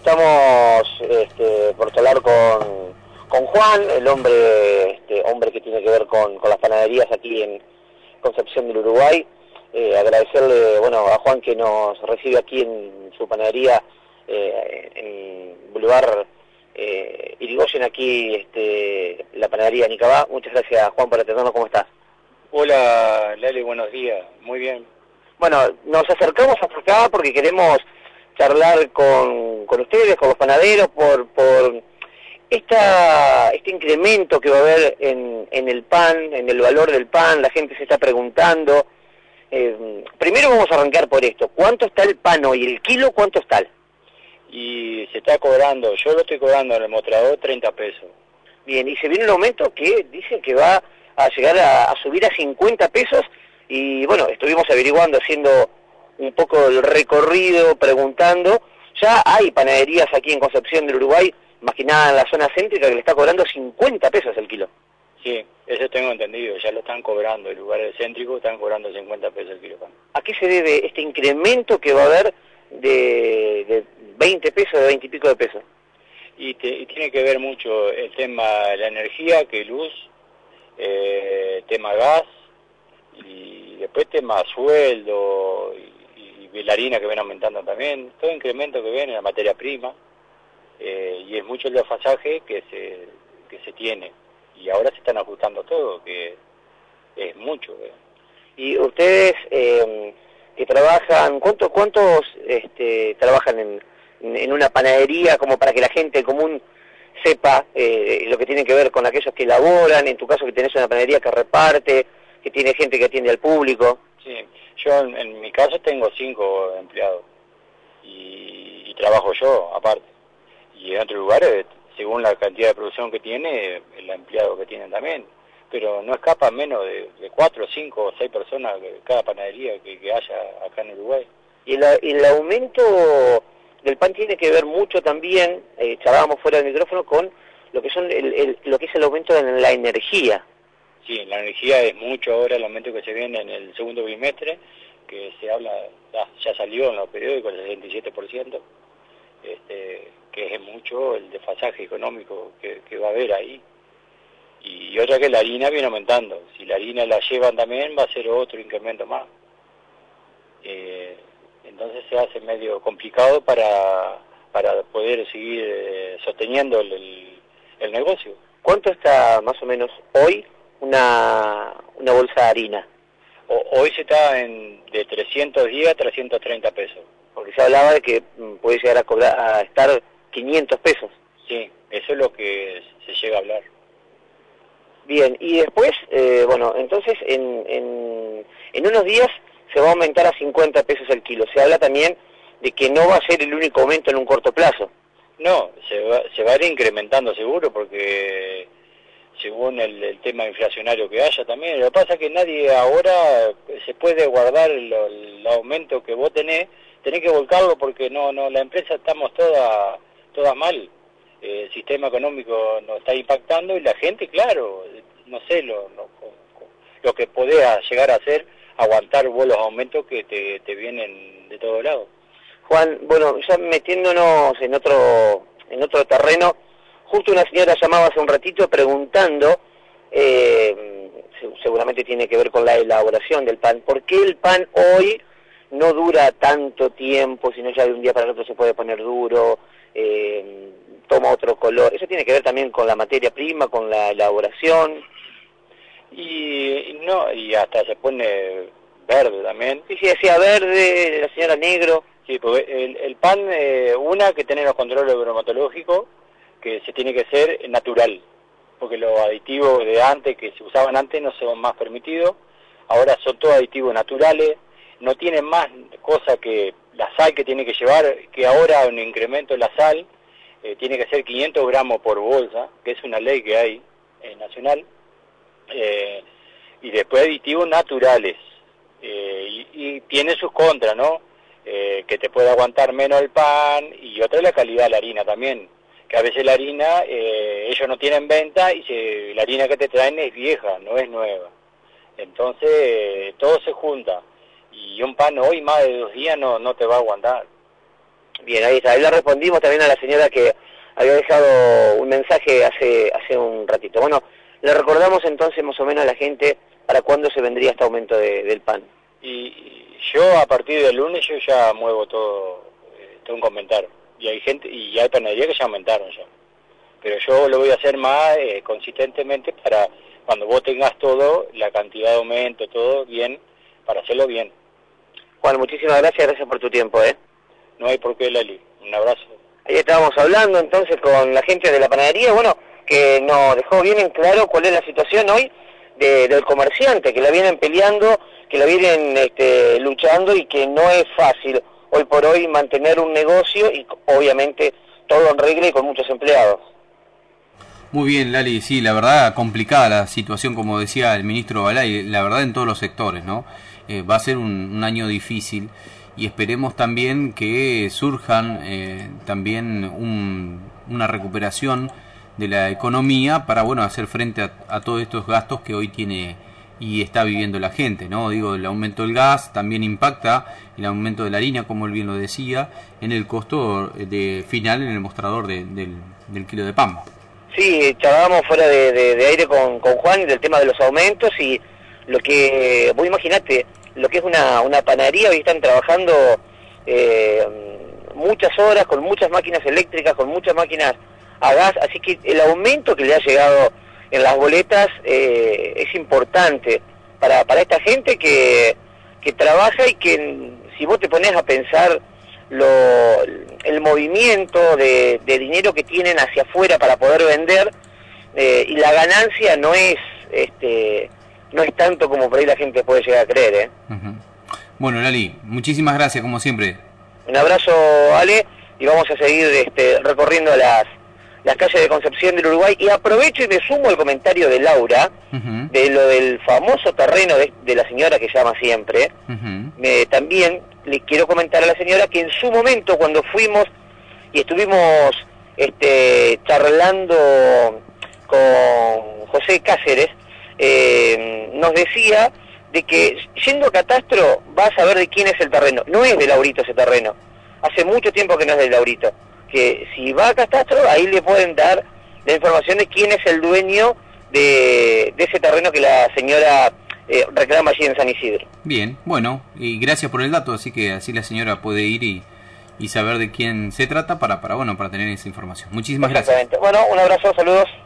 estamos por charlar con Juan, el hombre que tiene que ver con las panaderías aquí en Concepción del Uruguay. Agradecerle a Juan que nos recibe aquí en su panadería en Boulevard Irigoyen, aquí la panadería Nicabá. Muchas gracias, Juan, por atendernos. ¿Cómo estás? Hola, Lali, buenos días. Muy bien. Bueno, nos acercamos hasta acá porque queremos charlar con ustedes, con los panaderos, por este incremento que va a haber en el pan, en el valor del pan. La gente se está preguntando. Primero vamos a arrancar por esto. ¿Cuánto está el pan hoy? ¿El kilo cuánto está? Y se está cobrando, yo lo estoy cobrando en el mostrador 30 pesos. Bien, y se viene un aumento que dicen que va a llegar a subir a 50 pesos. Y bueno, estuvimos averiguando, haciendo un poco el recorrido, preguntando. Ya hay panaderías aquí en Concepción del Uruguay, más que nada en la zona céntrica, que le está cobrando 50 pesos el kilo. Sí, eso tengo entendido, ya lo están cobrando, en lugares céntricos están cobrando 50 pesos el kilo pan. ¿A qué se debe este incremento que va a haber de 20 pesos, de 20 y pico de pesos? Y tiene que ver mucho el tema de la energía, que luz, tema gas, y después tema sueldo y la harina que ven aumentando también, todo incremento que ven en la materia prima, y es mucho el desfasaje que se tiene, y ahora se están ajustando todo, que es mucho. Y ustedes que trabajan, ¿cuántos trabajan en una panadería, como para que la gente común sepa lo que tiene que ver con aquellos que elaboran? En tu caso, que tenés una panadería que reparte, que tiene gente que atiende al público. Sí, yo en mi caso tengo 5 empleados y trabajo yo aparte, y en otros lugares, según la cantidad de producción que tiene, el empleado que tienen también, pero no escapa menos de 4, 5 o 6 personas de cada panadería que haya acá en Uruguay. Y el aumento del pan tiene que ver mucho también, charlábamos fuera del micrófono, con lo que son lo que es el aumento en la energía. Sí, la energía es mucho ahora, el aumento que se viene en el segundo bimestre, que se habla, ya salió en los periódicos, el 67%, que es mucho el desfasaje económico que va a haber ahí. Y otra que la harina viene aumentando, si la harina la llevan también va a ser otro incremento más. Entonces se hace medio complicado para poder seguir sosteniendo el negocio. ¿Cuánto está más o menos hoy una bolsa de harina? Hoy se está de 310 a 330 pesos. Porque se hablaba de que puede llegar a estar 500 pesos. Sí, eso es lo que se llega a hablar. Bien, y después, entonces en unos días se va a aumentar a 50 pesos el kilo. Se habla también de que no va a ser el único aumento en un corto plazo. No, se va a ir incrementando seguro, porque según el tema inflacionario que haya también. Lo que pasa es que nadie ahora se puede guardar el aumento que vos tenés que volcarlo, porque no la empresa estamos todas mal. El sistema económico nos está impactando y la gente, claro, no sé lo que podés llegar a hacer, aguantar vos los aumentos que te vienen de todos lados. Juan, ya metiéndonos en otro terreno, justo una señora llamaba hace un ratito preguntando, seguramente tiene que ver con la elaboración del pan, ¿por qué el pan hoy no dura tanto tiempo, sino ya de un día para el otro se puede poner duro, toma otro color? Eso tiene que ver también con la materia prima, con la elaboración. Y hasta se pone verde también. Sí, decía verde, la señora negro. Sí, porque el pan, que tiene los controles bromatológicos, que se tiene que ser natural, porque los aditivos de antes, que se usaban antes, no son más permitidos. Ahora son todos aditivos naturales, no tienen más cosa que la sal que tiene que llevar, que ahora un incremento de la sal tiene que ser 500 gramos por bolsa, que es una ley que hay nacional, y después aditivos naturales, y tiene sus contras, ¿no? Que te puede aguantar menos el pan, y otra es la calidad de la harina también, que a veces la harina ellos no tienen venta y la harina que te traen es vieja, no es nueva. Entonces todo se junta, y un pan hoy más de 2 días no te va a aguantar. Bien, ahí está. Ahí le respondimos también a la señora que había dejado un mensaje hace un ratito. Bueno, le recordamos entonces más o menos a la gente para cuándo se vendría este aumento del pan. Y yo a partir del lunes yo ya muevo todo, tengo un comentario. Y hay gente, y ya hay panaderías que ya aumentaron ya. Pero yo lo voy a hacer más consistentemente para cuando vos tengas todo, la cantidad de aumento, todo bien, para hacerlo bien. Juan, muchísimas gracias por tu tiempo, No hay por qué, Lali. Un abrazo. Ahí estábamos hablando entonces con la gente de la panadería, bueno, que nos dejó bien en claro cuál es la situación hoy del comerciante, que la vienen peleando, que la vienen luchando y que no es fácil hoy por hoy mantener un negocio y obviamente todo en regla y con muchos empleados. Muy bien, Lali, sí, la verdad complicada la situación, como decía el ministro Balay, la verdad en todos los sectores, ¿no? Va a ser un año difícil y esperemos también que surjan también una recuperación de la economía para, bueno, hacer frente a todos estos gastos que hoy tiene y está viviendo la gente, ¿no? Digo, el aumento del gas también impacta, el aumento de la harina, como él bien lo decía, en el costo final en el mostrador del kilo de pan. Sí, charlábamos fuera de aire con Juan del tema de los aumentos y lo que, vos imaginate, lo que es una panadería, hoy están trabajando muchas horas con muchas máquinas eléctricas, con muchas máquinas a gas, así que el aumento que le ha llegado en las boletas es importante para esta gente que trabaja y que si vos te pones a pensar el movimiento de dinero que tienen hacia afuera para poder vender y la ganancia no es tanto como por ahí la gente puede llegar a creer. Uh-huh. Bueno, Lali, muchísimas gracias como siempre. Un abrazo, Ale, y vamos a seguir recorriendo las calles de Concepción del Uruguay y aprovecho y me sumo al comentario de Laura uh-huh. de lo del famoso terreno de la señora que llama siempre. Uh-huh. También le quiero comentar a la señora que en su momento cuando fuimos y estuvimos charlando con José Cáceres, nos decía de que yendo a Catastro vas a ver de quién es el terreno. No es de Laurito ese terreno, hace mucho tiempo que no es de Laurito, que si va a Catastro ahí le pueden dar la información de quién es el dueño de ese terreno que la señora reclama allí en San Isidro. Bien, bueno, y gracias por el dato, así que así la señora puede ir y saber de quién se trata para tener esa información. Muchísimas gracias. Bueno, un abrazo, saludos.